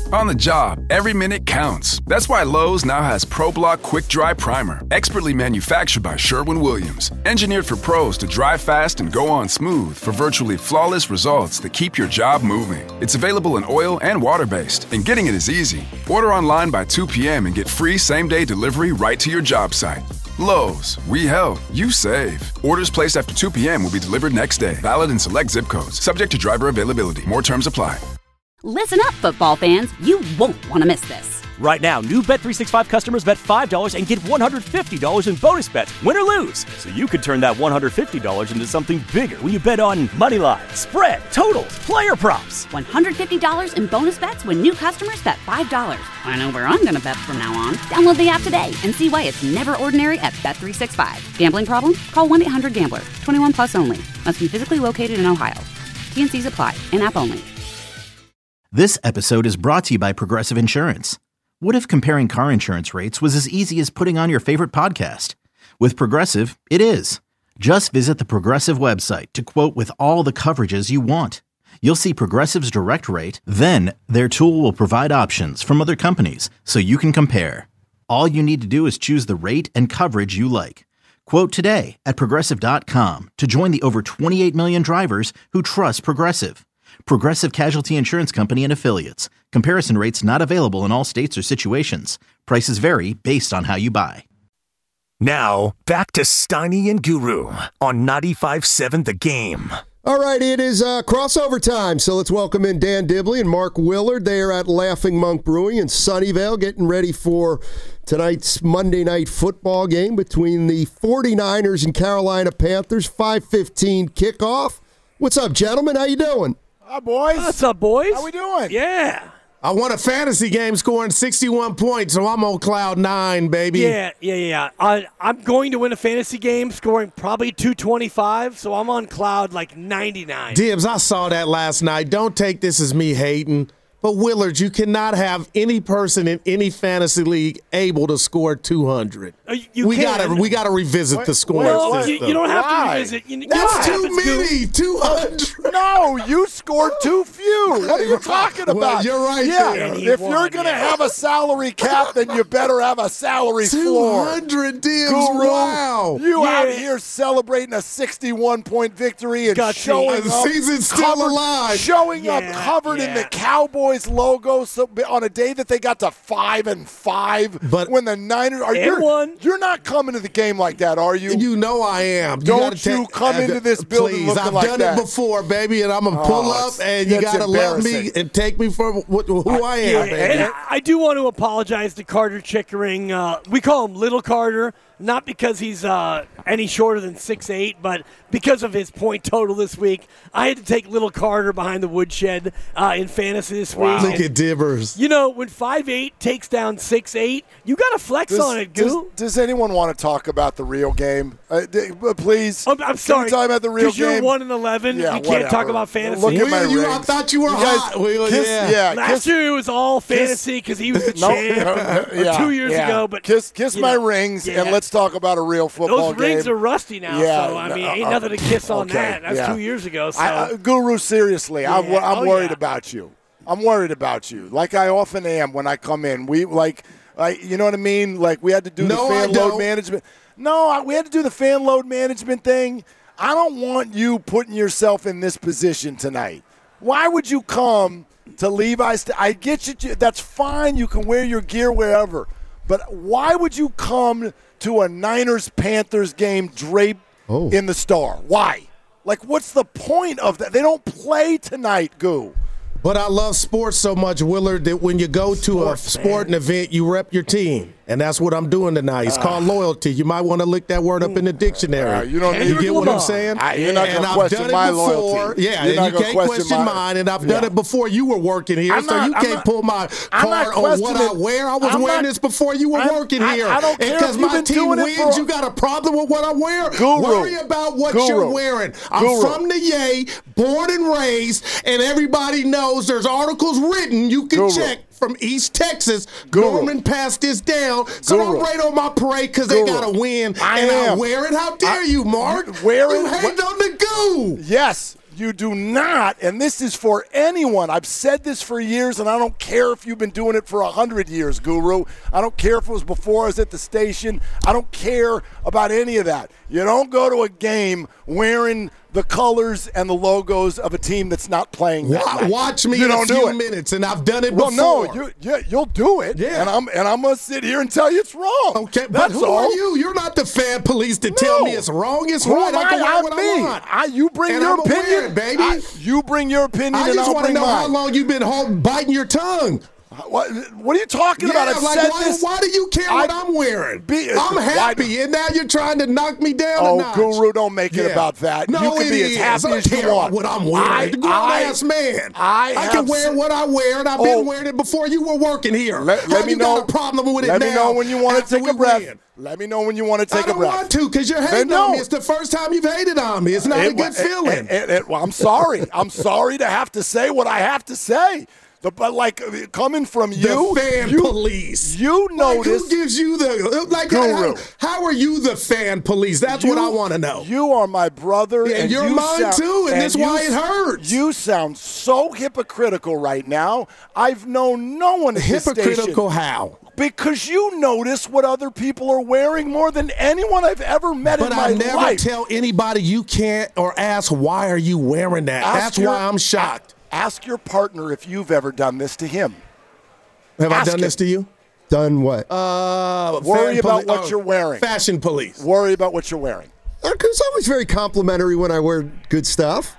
On the job, every minute counts. That's why Lowe's now has ProBlock Quick Dry Primer, expertly manufactured by Sherwin-Williams. Engineered for pros to dry fast and go on smooth for virtually flawless results that keep your job moving. It's available in oil and water-based, and getting it is easy. Order online by 2 p.m. and get free same-day delivery right to your job site. Lowe's, we help, you save. Orders placed after 2 p.m. will be delivered next day. Valid in select zip codes. Subject to driver availability. More terms apply. Listen up, football fans. You won't want to miss this. Right now, new Bet365 customers bet $5 and get $150 in bonus bets, win or lose. So you could turn that $150 into something bigger when you bet on money line, spread, totals, player props. $150 in bonus bets when new customers bet $5. I know where I'm going to bet from now on. Download the app today and see why it's never ordinary at Bet365. Gambling problem? Call 1-800-GAMBLER. 21 plus only. Must be physically located in Ohio. T&Cs apply. In-app only. This episode is brought to you by Progressive Insurance. What if comparing car insurance rates was as easy as putting on your favorite podcast? With Progressive, it is. Just visit the Progressive website to quote with all the coverages you want. You'll see Progressive's direct rate, then their tool will provide options from other companies so you can compare. All you need to do is choose the rate and coverage you like. Quote today at Progressive.com to join the over 28 million drivers who trust Progressive. Progressive Casualty Insurance Company and Affiliates. Comparison rates not available in all states or situations. Prices vary based on how you buy. Now, back to Steiny and Guru on 95.7 The Game. All right, it is crossover time, so let's welcome in Dan Dibley and Mark Willard. They are at Laughing Monk Brewing in Sunnyvale, getting ready for tonight's Monday Night Football game between the 49ers and Carolina Panthers, 5:15 kickoff. What's up, gentlemen? How you doing? Hi, boys. What's up, boys? How we doing? Yeah. I won a fantasy game scoring 61 points, so I'm on cloud 9, baby. Yeah. I'm going to win a fantasy game scoring probably 225, so I'm on cloud like 99. Dibs, I saw that last night. Don't take this as me hating. But, Willard, you cannot have any person in any fantasy league able to score 200. We gotta revisit the scoring system. You don't have to revisit. That's too many. 200. No, you scored too few. What are you talking about? Well, you're right. Yeah, there. if you're going to have a salary cap, then you better have a salary floor. 200 Dibs. Guru, wow. You out here celebrating a 61-point victory and showing the up. season's still alive. Showing up covered in the Cowboys logo on a day that they got to 5-5. But when the Niners you're not coming to the game like that, are you? You know I am. Don't you come into this building looking like that. I've done it before, baby, and I'm going to pull up, and you got to love me and take me for who I am, baby. And I do want to apologize to Carter Chickering. We call him Little Carter, not because he's any shorter than 6'8", but because of his point total this week. I had to take Little Carter behind the woodshed in fantasy this week. Look at Dibbers. You know, when 5'8" takes down 6'8", you got to flex on it, Goo. Does anyone want to talk about the real game? Please. I'm sorry. Can we talk about the real game? Because you're 1-11. Yeah, you can't talk about fantasy. Look at my rings. I thought you were hot. Last year it was all fantasy because he was the champ. Or 2 years ago. But kiss my rings and let's talk about a real football game. Those rings are rusty now, so I mean, ain't nothing to kiss on that. That's 2 years ago. So. Guru, seriously, I'm worried about you. I'm worried about you, like I often am when I come in. You know what I mean? Like we had to do the fan load management. No, we had to do the fan load management thing. I don't want you putting yourself in this position tonight. Why would you come to Levi's? I get you. That's fine. You can wear your gear wherever. But why would you come to a Niners-Panthers game draped in the Star? Why? Like, what's the point of that? They don't play tonight, Goo. But I love sports so much, Willard, that when you go to a sporting event, you rep your team. And that's what I'm doing tonight. It's called loyalty. You might want to look that word up in the dictionary. You get what I'm saying? You're not going to question my loyalty. Yeah, and you can't question mine. And I've done it before you were working here, so you can't pull my card on what I wear. I was wearing this before you were working here. I don't care. Because my team wins, you got a problem with what I wear? Worry about what you're wearing. I'm from the Yay, born and raised, and everybody knows there's articles written you can check from East Texas. Norman passed this down, so I'm right on my parade because they got to win. I wear it. How dare you, Mark? Wear it. You hate on the Goo. Yes. You do not, and this is for anyone. I've said this for years, and I don't care if you've been doing it for 100 years, Guru. I don't care if it was before I was at the station. I don't care about any of that. You don't go to a game wearing the colors and the logos of a team that's not playing that night. Watch me in a few minutes, and I've done it before. Well, no, you'll do it, and I'm going to sit here and tell you it's wrong. Okay, but who are you? You're not the fan police to tell me it's wrong. It's right. I can wear what I want. You bring your opinion, baby. You bring your opinion, I just want to know how long you've been biting your tongue. What are you talking about? I've said this. Why do you care what I'm wearing? I'm happy, and now you're trying to knock me down a notch. Guru, don't make it about that. No, you can be as happy as you want. What I'm wearing. The grown-ass man. I can wear what I wear, and I've been wearing it before you were working here. Let me know. Got a problem with it let now? me know when you want to take a breath. Let me know when you want to take a breath. I don't want to, because you're hating on me. It's the first time you've hated on me. It's not a good feeling. Well, I'm sorry. I'm sorry to have to say what I have to say. But coming from you, the fan police. You notice who gives you the how are you the fan police? That's what I want to know. You are my brother, and you're mine too, and that's why it hurts. You sound so hypocritical right now. I've known no one at this station. Hypocritical how? Because you notice what other people are wearing more than anyone I've ever met in my life. But I never tell anybody you can't or ask why are you wearing that. That's why I'm shocked. Ask your partner if you've ever done this to him. Have I done this to you? Done what? Worry about what you're wearing. Fashion police. Worry about what you're wearing. It's always very complimentary when I wear good stuff.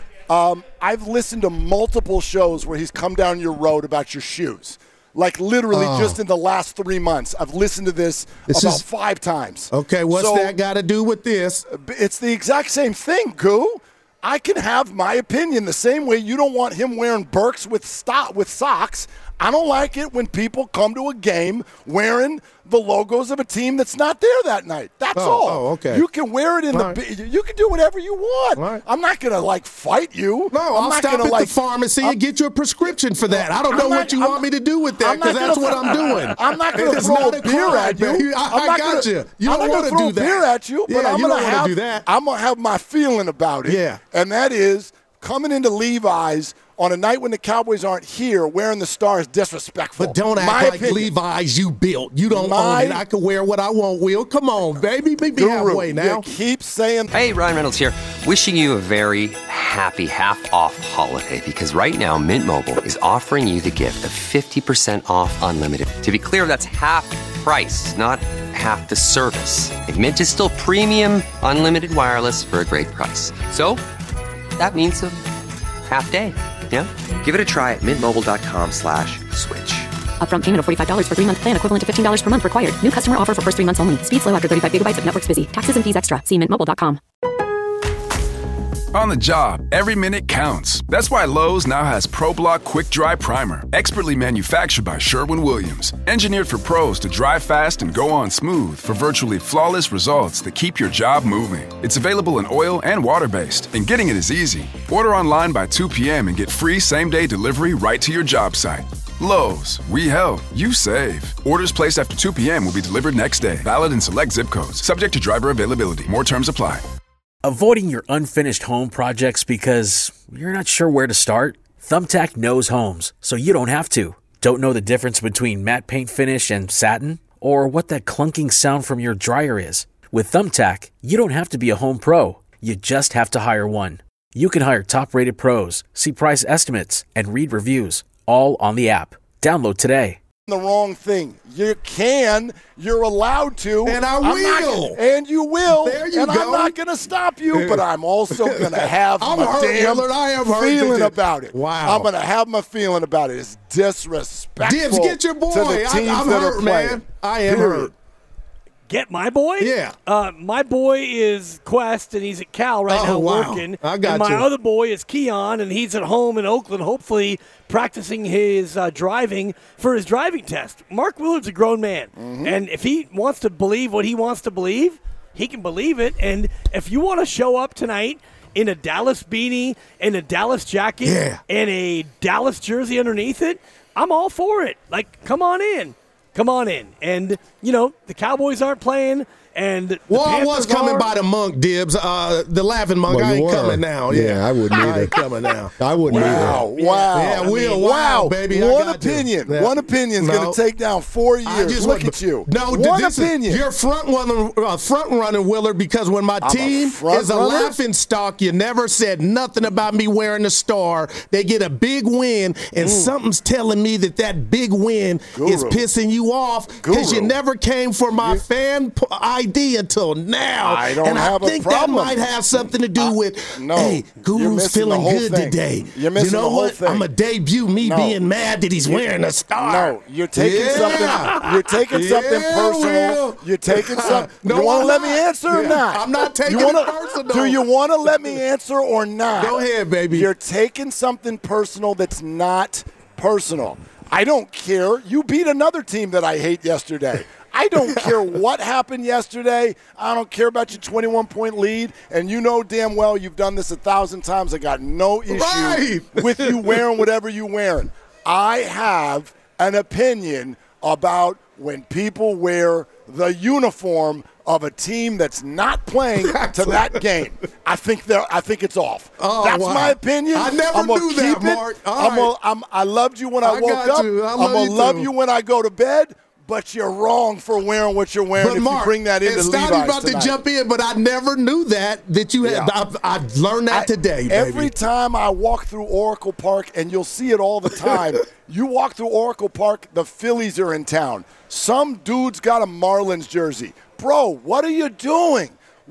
I've listened to multiple shows where he's come down your road about your shoes. Like literally just in the last 3 months. I've listened to this about 5 times. Okay, what's that got to do with this? It's the exact same thing, Goo. I can have my opinion the same way you don't want him wearing Birks with socks. I don't like it when people come to a game wearing the logos of a team that's not there that night. That's all. Oh, okay. You can wear it in you can do whatever you want. Right. I'm not going to fight you. No, I'll stop at the pharmacy and get you a prescription for that. I don't know what you want me to do with that because that's what I'm doing. I'm not going to throw a beer at you. I got you. You don't want to do that. Beer at you, but I'm going to have my feeling about it. Yeah. And that is coming into Levi's on a night when the Cowboys aren't here, wearing the star is disrespectful. But don't act like Levi's you built. You don't own it. I can wear what I want, Will. Come on, baby. Be halfway now. You keep saying. Hey, Ryan Reynolds here. Wishing you a very happy half-off holiday because right now Mint Mobile is offering you the gift of 50% off unlimited. To be clear, that's half price, not half the service. And Mint is still premium unlimited wireless for a great price. So that means a half day. Yeah? Give it a try at mintmobile.com/switch. Upfront payment of $45 for 3-month plan equivalent to $15 per month required. New customer offer for first 3 months only. Speed slow after 35 gigabytes if network's busy. Taxes and fees extra. See mintmobile.com. On the job, every minute counts. That's why Lowe's now has ProBlock Quick Dry Primer, expertly manufactured by Sherwin-Williams. Engineered for pros to dry fast and go on smooth for virtually flawless results that keep your job moving. It's available in oil and water-based, and getting it is easy. Order online by 2 p.m. and get free same-day delivery right to your job site. Lowe's, we help, you save. Orders placed after 2 p.m. will be delivered next day. Valid in select zip codes. Subject to driver availability. More terms apply. Avoiding your unfinished home projects because you're not sure where to start? Thumbtack knows homes, so you don't have to. Don't know the difference between matte paint finish and satin? Or what that clunking sound from your dryer is? With Thumbtack, you don't have to be a home pro. You just have to hire one. You can hire top-rated pros, see price estimates, and read reviews, all on the app. Download today. The wrong thing. You're allowed to. And I will. And you will. There you and go. I'm not going to stop you, but I'm also going to have my damn feeling about it. Wow. I'm going to have my feeling about it. It's disrespectful. Dibs, get your boy. To the teams I'm that hurt, are playing. man. I am hurt. Get my boy? Yeah. My boy is Quest, and he's at Cal right now working. I got and my you. other boy is Keon, and he's at home in Oakland, hopefully practicing his driving for his driving test. Mark Willard's a grown man, and if he wants to believe what he wants to believe, he can believe it. And if you want to show up tonight in a Dallas beanie and a Dallas jacket and a Dallas jersey underneath it, I'm all for it. Like, come on in. Come on in. And, the Cowboys aren't playing, And I was coming by the monk, Dibs. The laughing monk. I ain't coming now. Yeah, I wouldn't either. I ain't coming now. I wouldn't either. Wow. Yeah, Will. Wow, baby. One opinion. One opinion's going to take down 4 years. Look at you. No, one opinion. You're front running, Willard, because when my team is a laughing stock, you never said nothing about me wearing a star. They get a big win, and something's telling me that big win is pissing you off because you never came for my fan ID until now. I don't have a problem. And I think that might have something to do with, hey, Guru's feeling good today. You're missing the whole thing. I'm a debut being mad that he's wearing a star. No, you're taking something. You're taking something personal. You're taking something. You want to let me answer or not? I'm not taking it personal. Do you want to let me answer or not? Go ahead, baby. You're taking something personal that's not personal. I don't care. You beat another team that I hate yesterday. I don't care what happened yesterday. I don't care about your 21-point lead. And you know damn well you've done this 1,000 times. I got no issue with you wearing whatever you're wearing. I have an opinion about when people wear the uniform of a team that's not playing to that game. I think it's off. That's my opinion. I never knew that, Mark. I loved you when I woke up. I'm going to love you when I go to bed. But you're wrong for wearing what you're wearing. But if Mark, you bring that into Levi's tonight. About to jump in, but I never knew that you had. Yeah. I learned that today, baby. Every time I walk through Oracle Park, and you'll see it all the time, you walk through Oracle Park, the Phillies are in town. Some dude's got a Marlins jersey. Bro, what are you doing?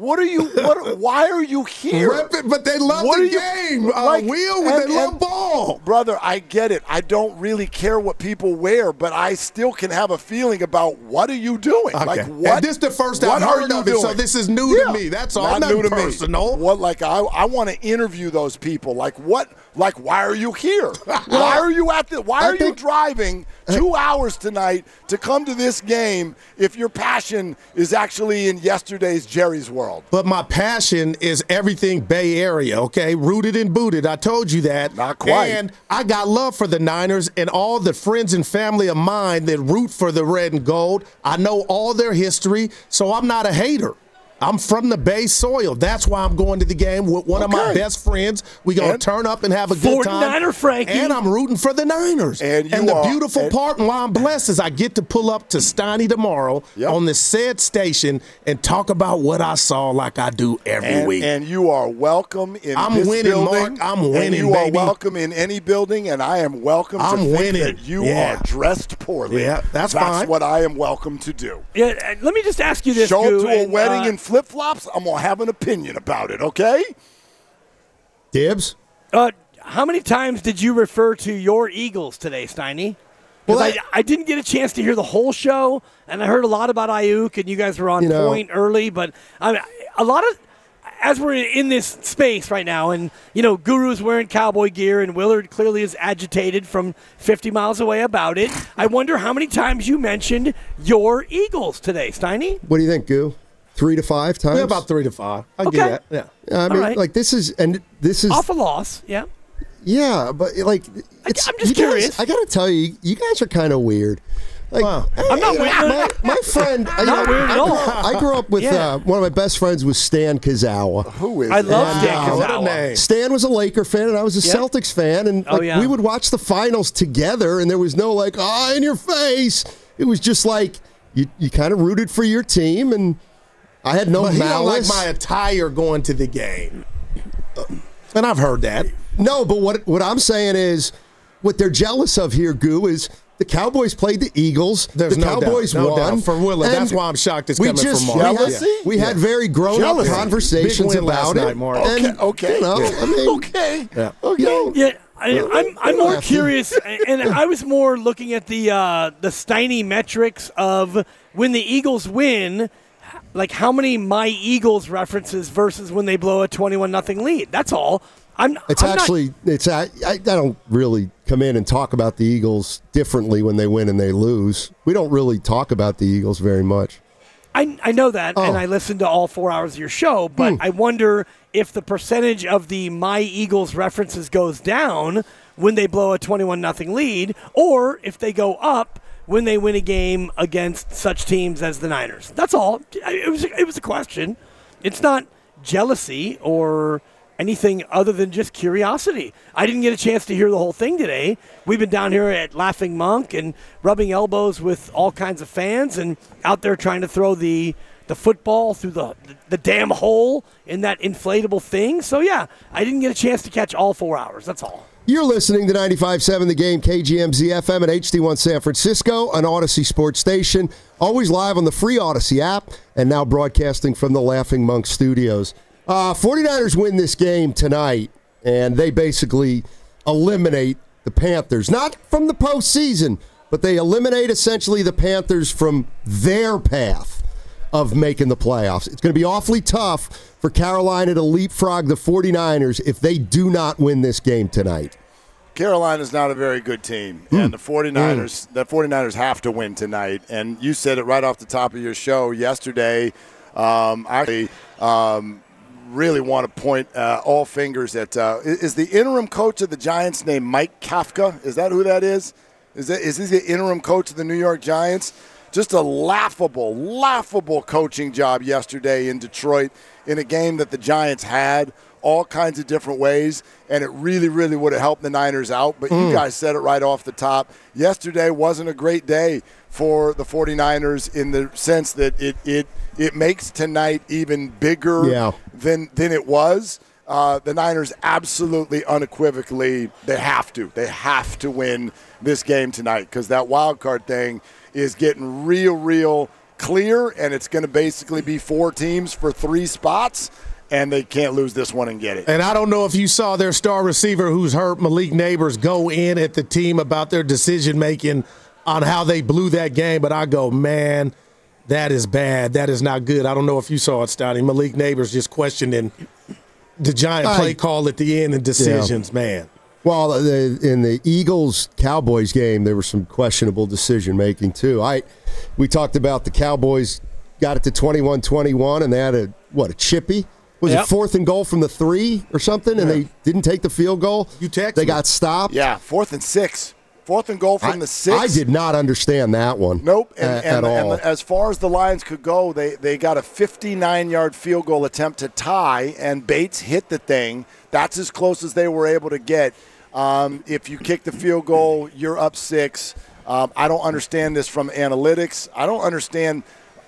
Why are you here? Rep it, but they love the game. They love ball. Brother, I get it. I don't really care what people wear, but I still can have a feeling about what are you doing? Okay. Like what? And this is the first I've heard of it, so this is new to me. That's all. Not new to personal. Me. What? Like I want to interview those people. Like what? Like why are you here? Why are you at the? Why are you driving 2 hours tonight to come to this game if your passion is actually in yesterday's Jerry's world? But my passion is everything Bay Area, okay? Rooted and booted. I told you that. Not quite. And I got love for the Niners and all the friends and family of mine that root for the red and gold. I know all their history, so I'm not a hater. I'm from the Bay soil. That's why I'm going to the game with one of my best friends. We're going to turn up and have a good time. 49er Frankie. And I'm rooting for the Niners. And the beautiful part and why I'm blessed is I get to pull up to Steiny tomorrow on the said station and talk about what I saw like I do every week. And you are welcome in this building. Mark. I'm winning, you baby. are welcome in any building, and I am welcome to think that you are dressed poorly. Yeah, that's fine. That's what I am welcome to do. Yeah, let me just ask you this. Show up to a wedding in flip-flops, I'm going to have an opinion about it, okay? Dibs? How many times did you refer to your Eagles today, Steiny? Well, I didn't get a chance to hear the whole show, and I heard a lot about Ayuk, and you guys were on point early. But a lot of, as we're in this space right now, and, Guru's wearing cowboy gear, and Willard clearly is agitated from 50 miles away about it. I wonder how many times you mentioned your Eagles today, Steiny? What do you think, Goo? 3 to 5 times? Yeah, about 3 to 5. I get that. Yeah. I mean, this is off a loss. Yeah. Yeah, but I'm just curious. I got to tell you, you guys are kind of weird. Like, wow. I'm not weird. My friend, not weird at all. I grew up with one of my best friends was Stan Kazawa. Who is? I love Stan Kazawa. What a name. Stan was a Laker fan, and I was a Celtics fan, and we would watch the finals together, and there was no in your face. It was just like you kind of rooted for your team, and I had no malice. He don't like my attire going to the game. And I've heard that. No, but what I'm saying is what they're jealous of here, Goo, is the Cowboys played the Eagles. There's the Cowboys no won. Doubt. For Willard, that's why I'm shocked it's coming from Mark. We had very grown-up conversations about it. Mark. Okay. I'm more curious, and I was more looking at the Steiny metrics of when the Eagles win, like how many My Eagles references versus when they blow a 21-0 lead. That's all. I don't really come in and talk about the Eagles differently when they win and they lose. We don't really talk about the Eagles very much. I know that, and I listened to all 4 hours of your show, but I wonder if the percentage of the My Eagles references goes down when they blow a 21-0 lead, or if they go up when they win a game against such teams as the Niners. That's all. It was a question. It's not jealousy or anything other than just curiosity. I didn't get a chance to hear the whole thing today. We've been down here at Laughing Monk and rubbing elbows with all kinds of fans and out there trying to throw the football through the damn hole in that inflatable thing. So, yeah, I didn't get a chance to catch all 4 hours. That's all. You're listening to 95.7 The Game, KGMZ FM at HD1 San Francisco, an Odyssey sports station. Always live on the free Odyssey app and now broadcasting from the Laughing Monk studios. 49ers win this game tonight, and they basically eliminate the Panthers. Not from the postseason, but they eliminate essentially the Panthers from their path of making the playoffs. It's going to be awfully tough for Carolina to leapfrog the 49ers if they do not win this game tonight. Carolina's not a very good team, and the 49ers have to win tonight. And you said it right off the top of your show yesterday. I really want to point all fingers at is the interim coach of the Giants named Mike Kafka? Is that who that is? Is he the interim coach of the New York Giants? Just a laughable coaching job yesterday in Detroit in a game that the Giants had all kinds of different ways, and it really, really would have helped the Niners out. But you guys said it right off the top. Yesterday wasn't a great day for the 49ers in the sense that it makes tonight even bigger than it was. The Niners absolutely, unequivocally, they have to win this game tonight because that wild card thing is getting real clear, and it's going to basically be 4 teams for 3 spots, and they can't lose this one and get it. And I don't know if you saw their star receiver who's hurt, Malik Neighbors, go in at the team about their decision-making on how they blew that game, but I go, man, that is bad. That is not good. I don't know if you saw it, Stoney. Malik Neighbors just questioning the Giant play call at the end and decisions, man. Well, in the Eagles-Cowboys game, there was some questionable decision-making, too. We talked about the Cowboys got it to 21-21, and they had a chippy? Was it 4th and goal from the 3 or something, and they didn't take the field goal? They got stopped? Yeah, 4th and 6. 4th and goal from the 6. I did not understand that one. Nope. At all. And as far as the Lions could go, they got a 59-yard field goal attempt to tie, and Bates hit the thing. That's as close as they were able to get. If you kick the field goal, you're up 6. I don't understand this from analytics. I don't understand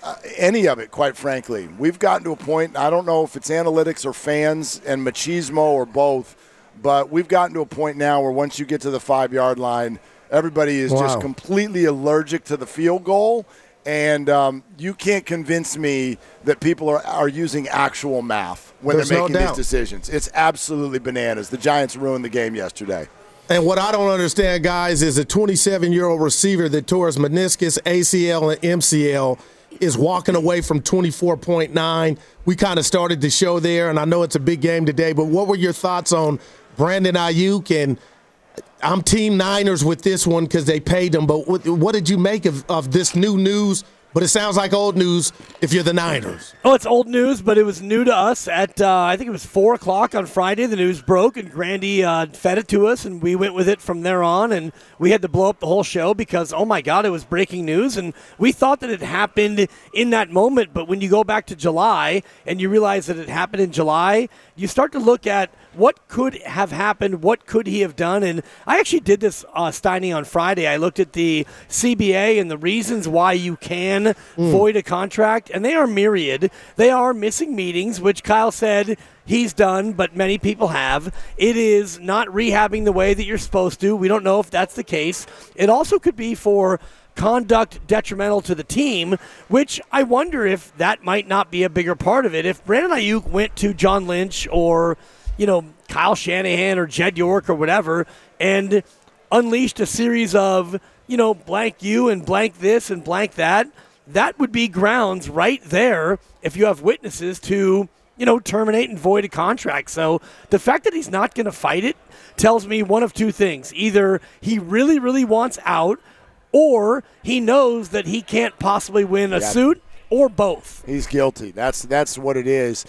any of it, quite frankly. We've gotten to a point, I don't know if it's analytics or fans and machismo or both, but we've gotten to a point now where once you get to the 5-yard line, everybody is just completely allergic to the field goal. And you can't convince me that people are using actual math when they're making these decisions. It's absolutely bananas. The Giants ruined the game yesterday. And what I don't understand, guys, is a 27-year-old receiver that tore his meniscus, ACL, and MCL is walking away from 24.9. We kind of started the show there, and I know it's a big game today, but what were your thoughts on Brandon Ayuk? And I'm Team Niners with this one because they paid him, but what did you make of this new news? But it sounds like old news if you're the Niners. Oh, it's old news, but it was new to us at, I think it was 4 o'clock on Friday. The news broke, and Grandy fed it to us, and we went with it from there on. And we had to blow up the whole show because, oh, my God, it was breaking news. And we thought that it happened in that moment. But when you go back to July and you realize that it happened in July, you start to look at what could have happened, what could he have done. And I actually did this, Steiny, on Friday. I looked at the CBA and the reasons why you can void a contract, and they are myriad. They are missing meetings, which Kyle said he's done, but many people have. It is not rehabbing the way that you're supposed to. We don't know if that's the case. It also could be for conduct detrimental to the team, which I wonder if that might not be a bigger part of it. If Brandon Ayuk went to John Lynch or Kyle Shanahan or Jed York or whatever, and unleashed a series of, blank you and blank this and blank that, that would be grounds right there if you have witnesses to, terminate and void a contract. So the fact that he's not going to fight it tells me one of two things. Either he really, really wants out, or he knows that he can't possibly win a suit, or both. He's guilty. That's what it is.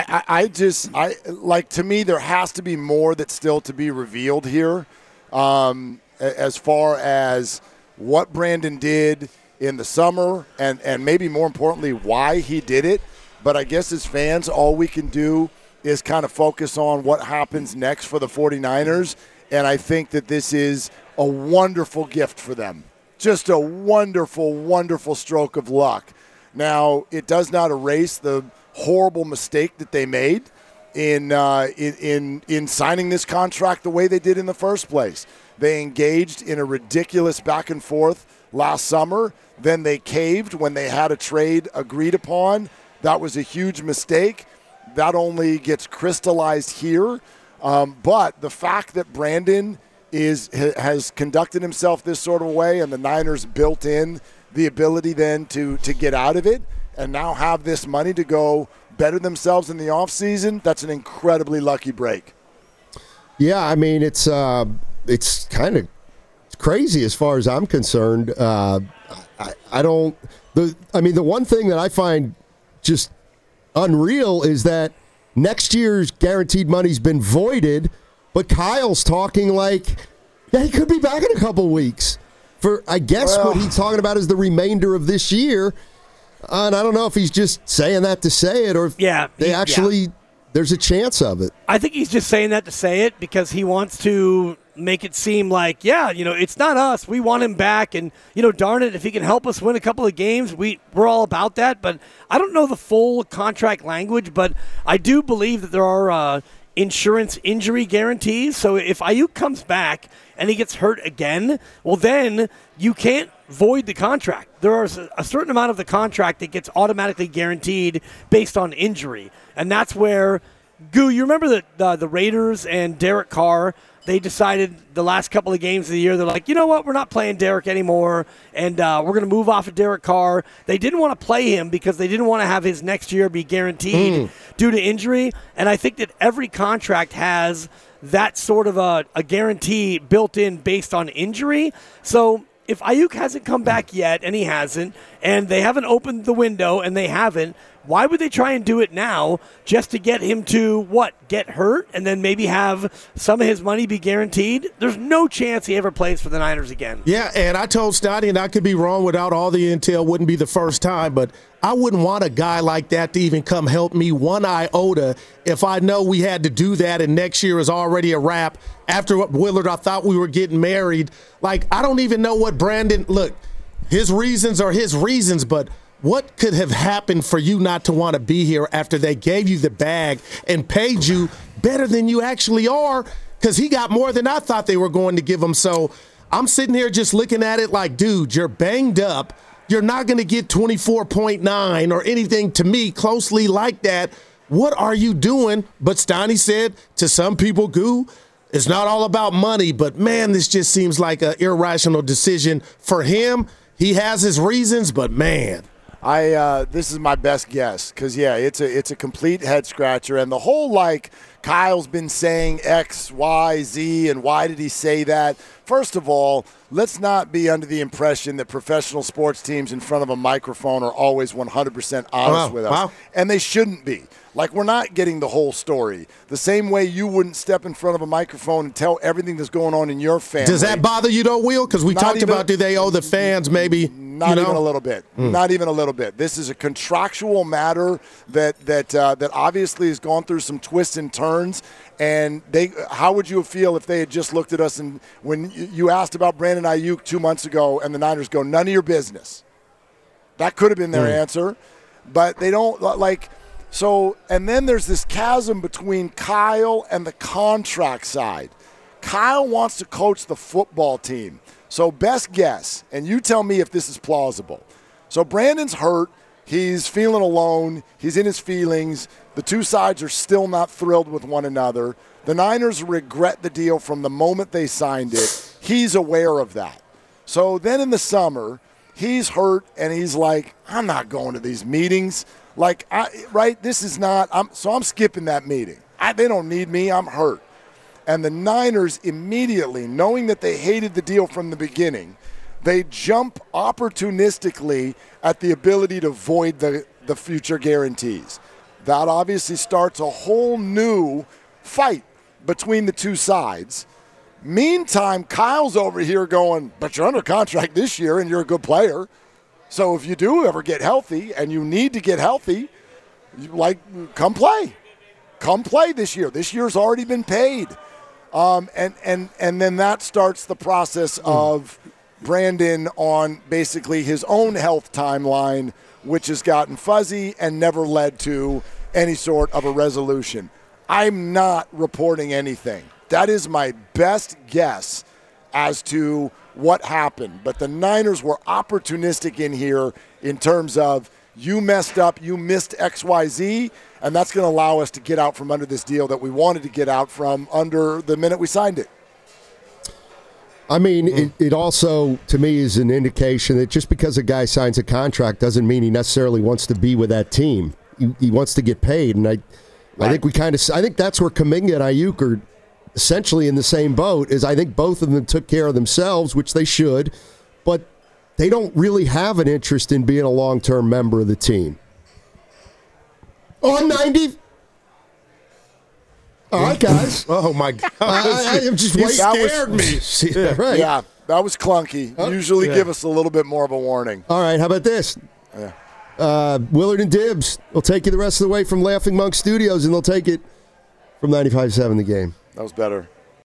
To me, there has to be more that's still to be revealed here. As far as what Brandon did in the summer and maybe more importantly why he did it. But I guess as fans, all we can do is kind of focus on what happens next for the 49ers. And I think that this is a wonderful gift for them. Just a wonderful, wonderful stroke of luck. Now, it does not erase the horrible mistake that they made in signing this contract the way they did in the first place. They engaged in a ridiculous back and forth last summer. Then they caved when they had a trade agreed upon. That was a huge mistake. That only gets crystallized here. But the fact that Brandon has conducted himself this sort of way and the Niners built in the ability then to get out of it and now have this money to go better themselves in the offseason, that's an incredibly lucky break. Yeah, I mean, it's kind of crazy as far as I'm concerned. The one thing that I find just unreal is that next year's guaranteed money's been voided, but Kyle's talking like, yeah, he could be back in a couple weeks. For, I guess, what he's talking about is the remainder of this year. And I don't know if he's just saying that to say it or if there's a chance of it. I think he's just saying that to say it because he wants to make it seem like, it's not us. We want him back. And, darn it, if he can help us win a couple of games, we're all about that. But I don't know the full contract language, but I do believe that there are insurance injury guarantees. So if Ayuk comes back and he gets hurt again, well, then you can't void the contract. There is a certain amount of the contract that gets automatically guaranteed based on injury. And that's where, Goo, you remember the Raiders and Derek Carr, they decided the last couple of games of the year, they're like, you know what, we're not playing Derek anymore, and we're going to move off of Derek Carr. They didn't want to play him because they didn't want to have his next year be guaranteed due to injury. And I think that every contract has that sort of a guarantee built in based on injury. So if Ayuk hasn't come back yet, and he hasn't, and they haven't opened the window, and they haven't, why would they try and do it now just to get him to, get hurt and then maybe have some of his money be guaranteed? There's no chance he ever plays for the Niners again. Yeah, and I told Stoney, and I could be wrong without all the intel, wouldn't be the first time, but I wouldn't want a guy like that to even come help me one iota if I know we had to do that and next year is already a wrap. After Willard, I thought we were getting married. Like, I don't even know what Brandon – look, his reasons are his reasons, but – what could have happened for you not to want to be here after they gave you the bag and paid you better than you actually are? Because he got more than I thought they were going to give him. So I'm sitting here just looking at it like, dude, you're banged up. You're not going to get 24.9 or anything to me closely like that. What are you doing? But Stoney said to some people, Goo, it's not all about money. But, man, this just seems like an irrational decision for him. He has his reasons, but, man. This is my best guess because, it's a complete head scratcher. And the whole, Kyle's been saying X, Y, Z, and why did he say that? First of all, let's not be under the impression that professional sports teams in front of a microphone are always 100% honest with us. Wow. And they shouldn't be. We're not getting the whole story. The same way you wouldn't step in front of a microphone and tell everything that's going on in your family. Does that bother you, though, Will? Because we talked about do they owe the fans maybe? Not even a little bit. Not even a little bit. This is a contractual matter that obviously has gone through some twists and turns. And how would you feel if they had just looked at us and when you asked about Brandon Ayuk 2 months ago and the Niners go, none of your business? That could have been their answer. But they don't So, and then there's this chasm between Kyle and the contract side. Kyle wants to coach the football team. So best guess, and you tell me if this is plausible. So Brandon's hurt. He's feeling alone. He's in his feelings. The two sides are still not thrilled with one another. The Niners regret the deal from the moment they signed it. He's aware of that. So then in the summer, he's hurt, and he's like, I'm not going to these meetings. This is not, I'm skipping that meeting. They don't need me. I'm hurt. And the Niners immediately, knowing that they hated the deal from the beginning, they jump opportunistically at the ability to void the future guarantees. That obviously starts a whole new fight between the two sides. Meantime, Kyle's over here going, but you're under contract this year and you're a good player. So if you do ever get healthy and you need to get healthy, come play. Come play this year. This year's already been paid. And then that starts the process of Brandon on basically his own health timeline, which has gotten fuzzy and never led to any sort of a resolution. I'm not reporting anything. That is my best guess as to what happened. But the Niners were opportunistic in here in terms of you messed up, you missed XYZ, and that's going to allow us to get out from under this deal that we wanted to get out from under the minute we signed it. I mean, it also, to me, is an indication that just because a guy signs a contract doesn't mean he necessarily wants to be with that team. He wants to get paid, and I think I think that's where Kuminga and Ayuk are essentially in the same boat. Is I think both of them took care of themselves, which they should, but they don't really have an interest in being a long-term member of the team. On 90. All right, guys. Oh, my God. I'm just waiting. Scared me. Yeah, right. Yeah, that was clunky. Usually give us a little bit more of a warning. All right, how about this? Yeah. Willard and Dibbs will take you the rest of the way from Laughing Monk Studios, and they'll take it from 95.7 The Game. That was better.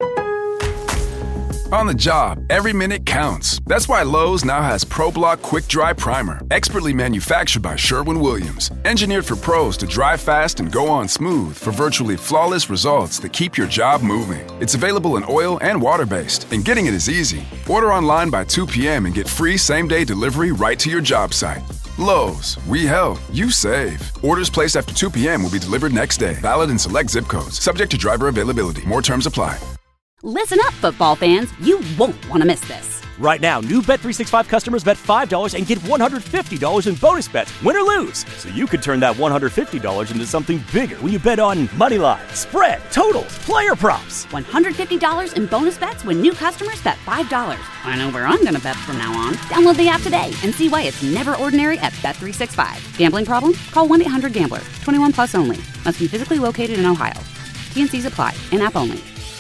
On the job, every minute counts. That's why Lowe's now has ProBlock Quick Dry Primer, expertly manufactured by Sherwin-Williams. Engineered for pros to dry fast and go on smooth for virtually flawless results that keep your job moving. It's available in oil and water-based, and getting it is easy. Order online by 2 p.m. and get free same-day delivery right to your job site. Lowe's, we help, you save. Orders placed after 2 p.m. will be delivered next day. Valid in select zip codes. Subject to driver availability. More terms apply. Listen up, football fans. You won't want to miss this. Right now, new Bet365 customers bet $5 and get $150 in bonus bets, win or lose. So you could turn that $150 into something bigger when you bet on moneyline, spread, totals, player props. $150 in bonus bets when new customers bet $5. I know where I'm going to bet from now on. Download the app today and see why it's never ordinary at Bet365. Gambling problem? Call 1-800-GAMBLER. 21 plus only. Must be physically located in Ohio. T&Cs apply. In-app only.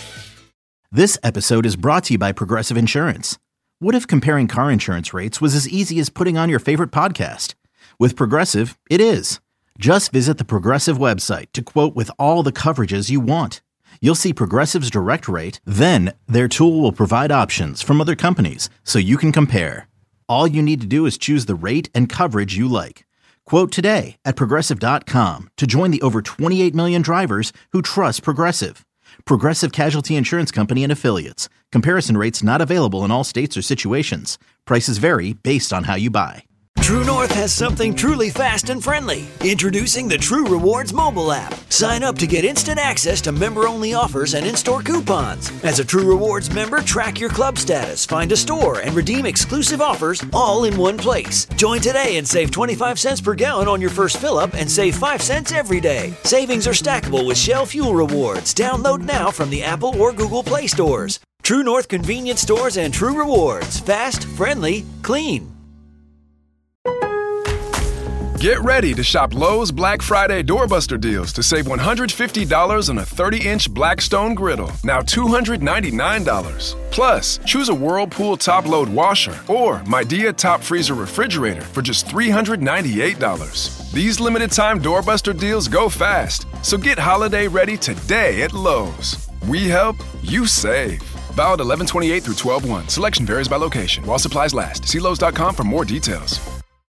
This episode is brought to you by Progressive Insurance. What if comparing car insurance rates was as easy as putting on your favorite podcast? With Progressive, it is. Just visit the Progressive website to quote with all the coverages you want. You'll see Progressive's direct rate, then their tool will provide options from other companies so you can compare. All you need to do is choose the rate and coverage you like. Quote today at Progressive.com to join the over 28 million drivers who trust Progressive. Progressive Casualty Insurance Company and Affiliates. Comparison rates not available in all states or situations. Prices vary based on how you buy. True North has something truly fast and friendly. Introducing the True Rewards mobile app. Sign up to get instant access to member-only offers and in-store coupons. As a True Rewards member, track your club status, find a store, and redeem exclusive offers all in one place. Join today and save 25 cents per gallon on your first fill-up and save 5 cents every day. Savings are stackable with Shell Fuel Rewards. Download now from the Apple or Google Play stores. True North Convenience Stores and True Rewards. Fast, friendly, clean. Get ready to shop Lowe's Black Friday Doorbuster deals to save $150 on a 30-inch Blackstone griddle, now $299. Plus, choose a Whirlpool top-load washer or Midea top freezer refrigerator for just $398. These limited-time Doorbuster deals go fast, so get holiday ready today at Lowe's. We help, you save. Valid 11/28 through 12/1. Selection varies by location. While supplies last. See Lowe's.com for more details.